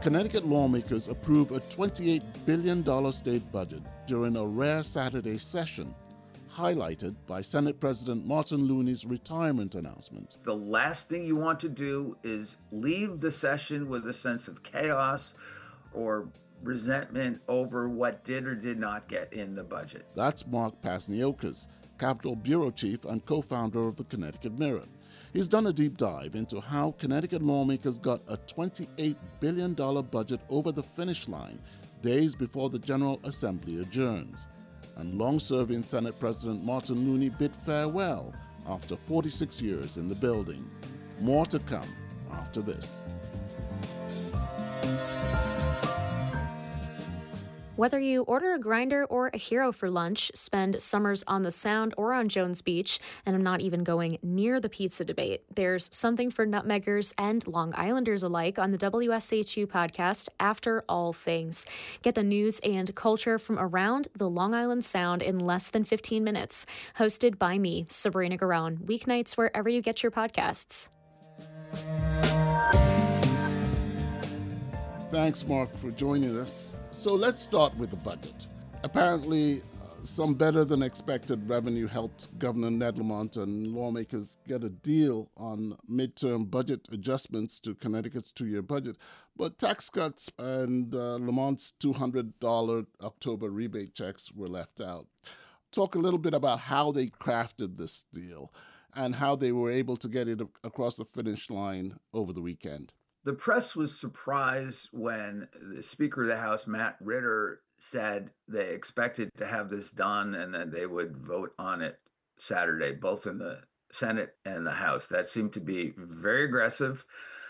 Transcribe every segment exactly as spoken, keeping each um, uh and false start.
Connecticut lawmakers approve a twenty-eight billion dollars state budget during a rare Saturday session, highlighted by Senate President Martin Looney's retirement announcement. The last thing you want to do is leave the session with a sense of chaos or resentment over what did or did not get in the budget. That's Mark Pasniokas, Capitol Bureau Chief and co-founder of the Connecticut Mirror. He's done a deep dive into how Connecticut lawmakers got a twenty-eight billion dollars budget over the finish line days before the General Assembly adjourns. And long-serving Senate President Martin Looney bid farewell after forty-six years in the building. More to come after this. Whether you order a grinder or a hero for lunch, spend summers on the Sound or on Jones Beach, and I'm not even going near the pizza debate, there's something for nutmeggers and Long Islanders alike on the W S H U podcast, After All Things. Get the news and culture from around the Long Island Sound in less than fifteen minutes. Hosted by me, Sabrina Garone, weeknights wherever you get your podcasts. Thanks, Mark, for joining us. So let's start with the budget. Apparently, uh, some better-than-expected revenue helped Governor Ned Lamont and lawmakers get a deal on midterm budget adjustments to Connecticut's two-year budget. But tax cuts and uh, Lamont's two hundred dollars October rebate checks were left out. Talk a little bit about how they crafted this deal and how they were able to get it across the finish line over the weekend. The press was surprised when the Speaker of the House, Matt Ritter, said they expected to have this done and that they would vote on it Saturday, both in the Senate and the House. That seemed to be very aggressive.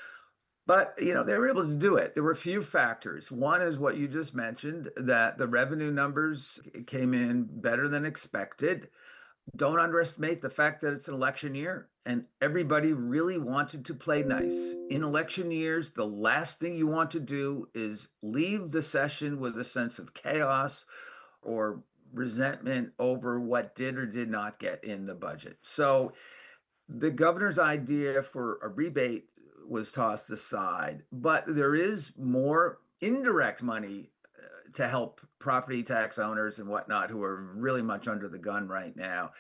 But, you know, they were able to do it. There were a few factors. One is what you just mentioned, that the revenue numbers came in better than expected. Don't underestimate the fact that it's an election year and everybody really wanted to play nice. In election years, the last thing you want to do is leave the session with a sense of chaos or resentment over what did or did not get in the budget. So the governor's idea for a rebate was tossed aside, but there is more indirect money to help property tax owners and whatnot who are really much under the gun right now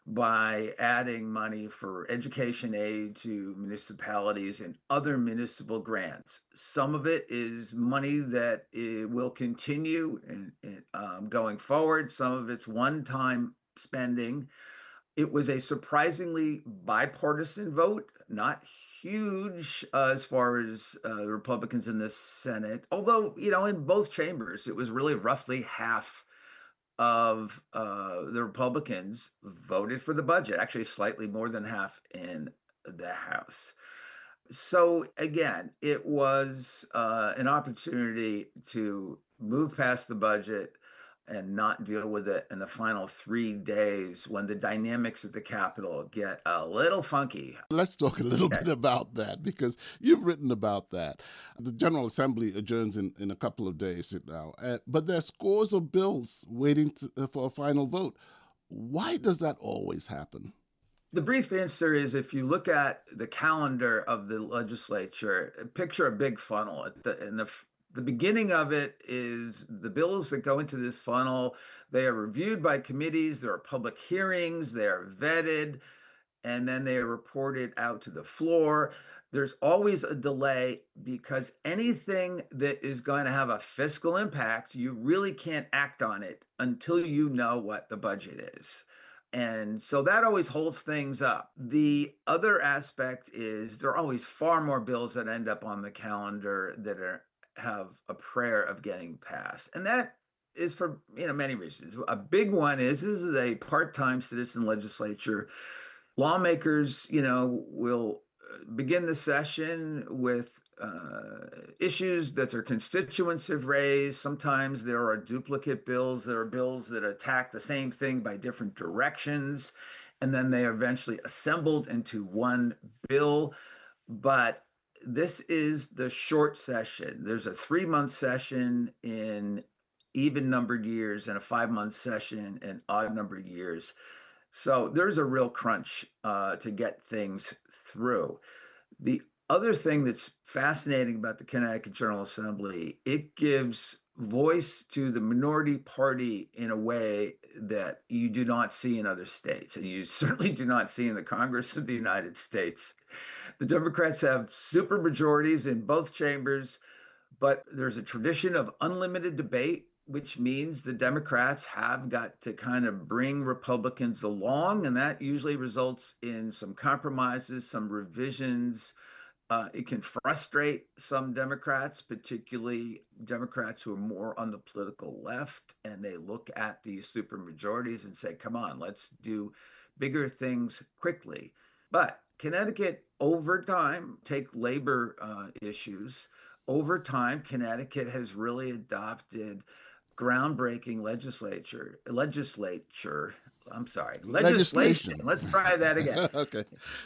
by adding money for education aid to municipalities and other municipal grants. Some of it is money that it will continue in, in, um, going forward. Some of it's one-time spending. It was a surprisingly bipartisan vote, not huge uh, as far as uh, the Republicans in the Senate, although, you know, in both chambers, it was really roughly half of uh, the Republicans voted for the budget, actually slightly more than half in the House. So again, it was uh, an opportunity to move past the budget and not deal with it in the final three days when the dynamics at the Capitol get a little funky. Let's talk a little bit about that, because you've written about that. The General Assembly adjourns in, in a couple of days now, uh, but there are scores of bills waiting to, uh, for a final vote. Why does that always happen? The brief answer is, if you look at the calendar of the legislature, picture a big funnel. At the, in the The beginning of it is the bills that go into this funnel. They are reviewed by committees. There are public hearings. They are vetted, and then they are reported out to the floor. There's always a delay because anything that is going to have a fiscal impact, you really can't act on it until you know what the budget is. And so that always holds things up. The other aspect is there are always far more bills that end up on the calendar that are have a prayer of getting passed. And that is for, you know, many reasons. A big one is this is a part-time citizen legislature. Lawmakers, you know, will begin the session with uh, issues that their constituents have raised. Sometimes there are duplicate bills. There are bills that attack the same thing by different directions, and then they are eventually assembled into one bill. But this is the short session. There's a three-month session in even-numbered years and a five-month session in odd-numbered years. So there's a real crunch uh, to get things through. The other thing that's fascinating about the Connecticut General Assembly, it gives voice to the minority party in a way that you do not see in other states, and you certainly do not see in the Congress of the United States. The Democrats have super majorities in both chambers, but there's a tradition of unlimited debate, which means the Democrats have got to kind of bring Republicans along, and that usually results in some compromises, some revisions. Uh, it can frustrate some Democrats, particularly Democrats who are more on the political left, and they look at these supermajorities and say, come on, let's do bigger things quickly. But Connecticut, over time, take labor uh, issues. Over time, Connecticut has really adopted groundbreaking legislature, legislature, I'm sorry, legislation. Legislation. Let's try that again. Okay.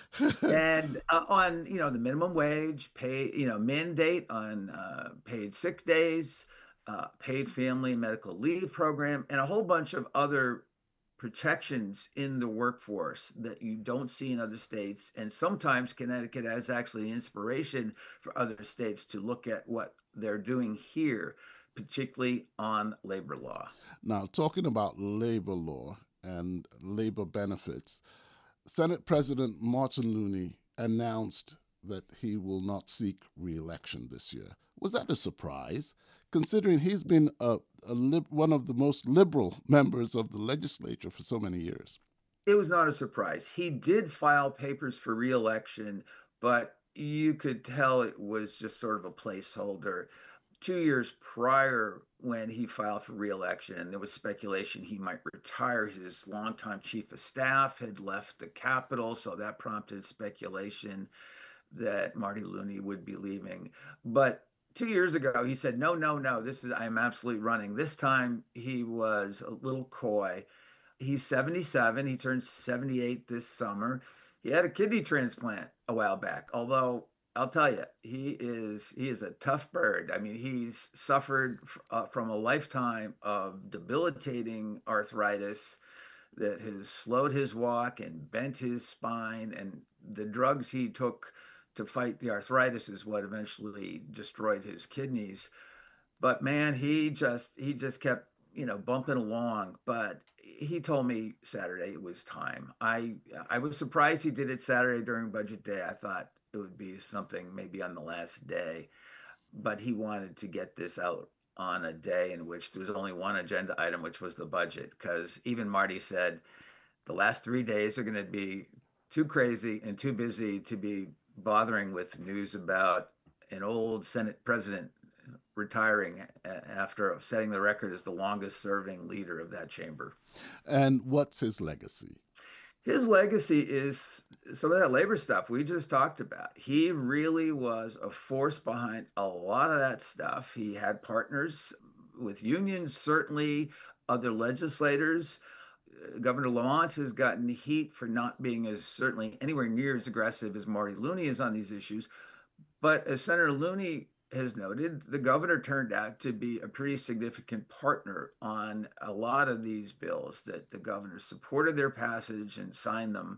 And uh, on, you know, the minimum wage, pay, you know, mandate on uh, paid sick days, uh, paid family and medical leave program, and a whole bunch of other protections in the workforce that you don't see in other states. And sometimes Connecticut has actually inspiration for other states to look at what they're doing here, particularly on labor law. Now, talking about labor law and labor benefits, Senate President Martin Looney announced that he will not seek re-election this year. Was that a surprise, considering he's been a, a lib- one of the most liberal members of the legislature for so many years? It was not a surprise. He did file papers for re-election, but you could tell it was just sort of a placeholder. Two years prior, when he filed for re-election, there was speculation he might retire. His longtime chief of staff had left the Capitol, so that prompted speculation that Marty Looney would be leaving. But two years ago, he said, no, no, no, this is, I'm absolutely running. This time he was a little coy. He's seventy-seven. He turned seventy-eight this summer. He had a kidney transplant a while back, although I'll tell you, he is he is a tough bird. I mean, he's suffered uh, from a lifetime of debilitating arthritis that has slowed his walk and bent his spine, and the drugs he took to fight the arthritis is what eventually destroyed his kidneys. But man, he just he just kept, you know, bumping along. But he told me Saturday it was time. I I was surprised he did it Saturday during budget day. I thought it would be something maybe on the last day, but he wanted to get this out on a day in which there was only one agenda item, which was the budget, because even Marty said the last three days are going to be too crazy and too busy to be bothering with news about an old Senate president retiring after setting the record as the longest serving leader of that chamber. And what's his legacy? His legacy is some of that labor stuff we just talked about. He really was a force behind a lot of that stuff. He had partners with unions, certainly other legislators. Governor Lamont has gotten heat for not being as certainly anywhere near as aggressive as Marty Looney is on these issues. But as Senator Looney has noted, the governor turned out to be a pretty significant partner on a lot of these bills, that the governor supported their passage and signed them.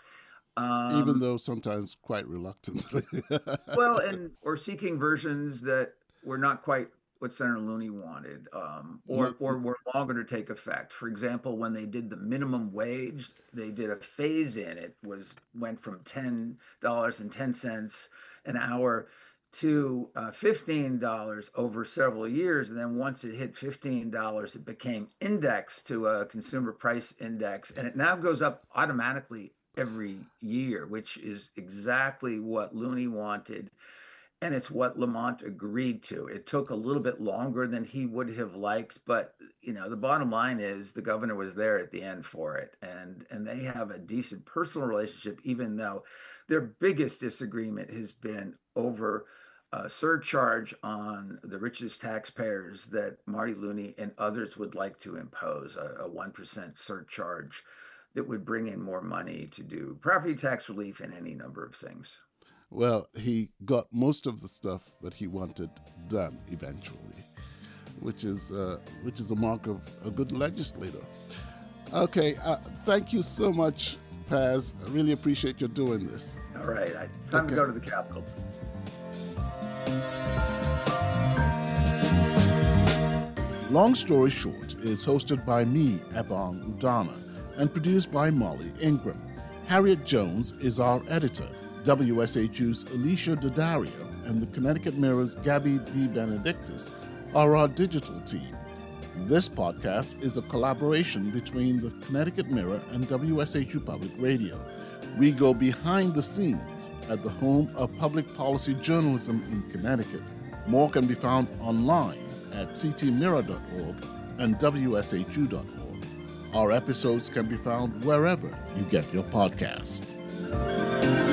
Um, Even though sometimes quite reluctantly. Well, and or seeking versions that were not quite what Senator Looney wanted, um, or, or were longer to take effect. For example, when they did the minimum wage, they did a phase in. It was went from ten dollars and ten cents an hour to uh, fifteen dollars over several years. And then once it hit fifteen dollars, it became indexed to a consumer price index. And it now goes up automatically every year, which is exactly what Looney wanted. And it's what Lamont agreed to. It took a little bit longer than he would have liked, but you know, the bottom line is the governor was there at the end for it, and and they have a decent personal relationship, even though their biggest disagreement has been over a surcharge on the richest taxpayers that Marty Looney and others would like to impose, a, a one percent surcharge that would bring in more money to do property tax relief and any number of things. Well, he got most of the stuff that he wanted done eventually, which is uh, which is a mark of a good legislator. Okay, uh, thank you so much, Paz. I really appreciate you doing this. All right. I, time Okay. to go to the Capitol. Long Story Short is hosted by me, Ebong Udana, and produced by Molly Ingram. Harriet Jones is our editor. W S H U's Alicia Daddario and the Connecticut Mirror's Gabby D. Benedictus are our digital team. This podcast is a collaboration between the Connecticut Mirror and W S H U Public Radio. We go behind the scenes at the home of public policy journalism in Connecticut. More can be found online at c t mirror dot org and w s h u dot org. Our episodes can be found wherever you get your podcast.